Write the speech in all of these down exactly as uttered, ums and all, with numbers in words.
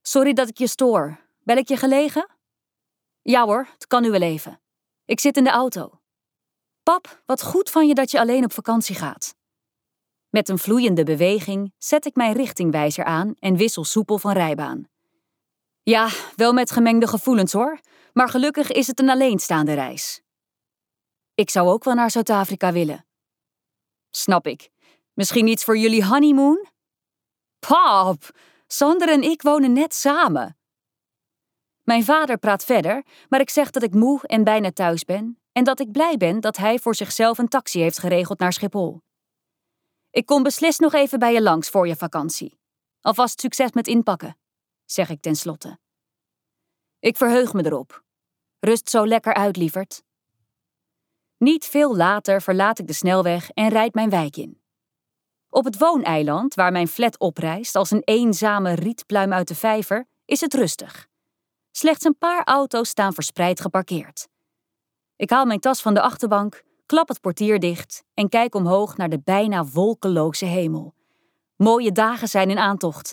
Sorry dat ik je stoor. Bel ik je gelegen? Ja hoor, het kan nu wel even. Ik zit in de auto. Pap, wat goed van je dat je alleen op vakantie gaat. Met een vloeiende beweging zet ik mijn richtingwijzer aan en wissel soepel van rijbaan. Ja, wel met gemengde gevoelens hoor, maar gelukkig is het een alleenstaande reis. Ik zou ook wel naar Zuid-Afrika willen. Snap ik. Misschien iets voor jullie honeymoon? Pap, Sander en ik wonen net samen. Mijn vader praat verder, maar ik zeg dat ik moe en bijna thuis ben en dat ik blij ben dat hij voor zichzelf een taxi heeft geregeld naar Schiphol. Ik kom beslist nog even bij je langs voor je vakantie. Alvast succes met inpakken, zeg ik tenslotte. Ik verheug me erop. Rust zo lekker uit, lieverd. Niet veel later verlaat ik de snelweg en rijd mijn wijk in. Op het wooneiland, waar mijn flat oprijst als een eenzame rietpluim uit de vijver, is het rustig. Slechts een paar auto's staan verspreid geparkeerd. Ik haal mijn tas van de achterbank, klap het portier dicht en kijk omhoog naar de bijna wolkeloze hemel. Mooie dagen zijn in aantocht.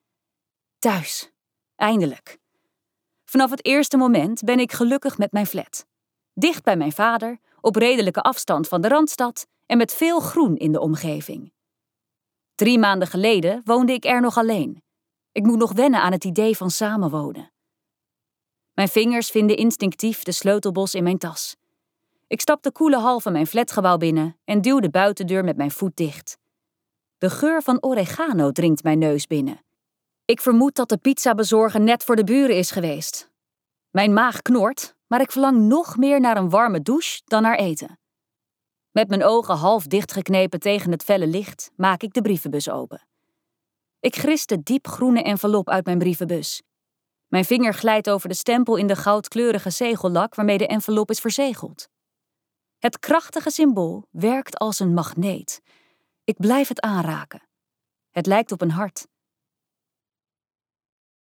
Thuis. Eindelijk. Vanaf het eerste moment ben ik gelukkig met mijn flat. Dicht bij mijn vader, op redelijke afstand van de Randstad en met veel groen in de omgeving. Drie maanden geleden woonde ik er nog alleen. Ik moet nog wennen aan het idee van samenwonen. Mijn vingers vinden instinctief de sleutelbos in mijn tas. Ik stap de koele hal van mijn flatgebouw binnen en duw de buitendeur met mijn voet dicht. De geur van oregano dringt mijn neus binnen. Ik vermoed dat de pizzabezorger net voor de buren is geweest. Mijn maag knort, maar ik verlang nog meer naar een warme douche dan naar eten. Met mijn ogen half dichtgeknepen tegen het felle licht maak ik de brievenbus open. Ik gris de diepgroene envelop uit mijn brievenbus. Mijn vinger glijdt over de stempel in de goudkleurige zegellak waarmee de envelop is verzegeld. Het krachtige symbool werkt als een magneet. Ik blijf het aanraken. Het lijkt op een hart.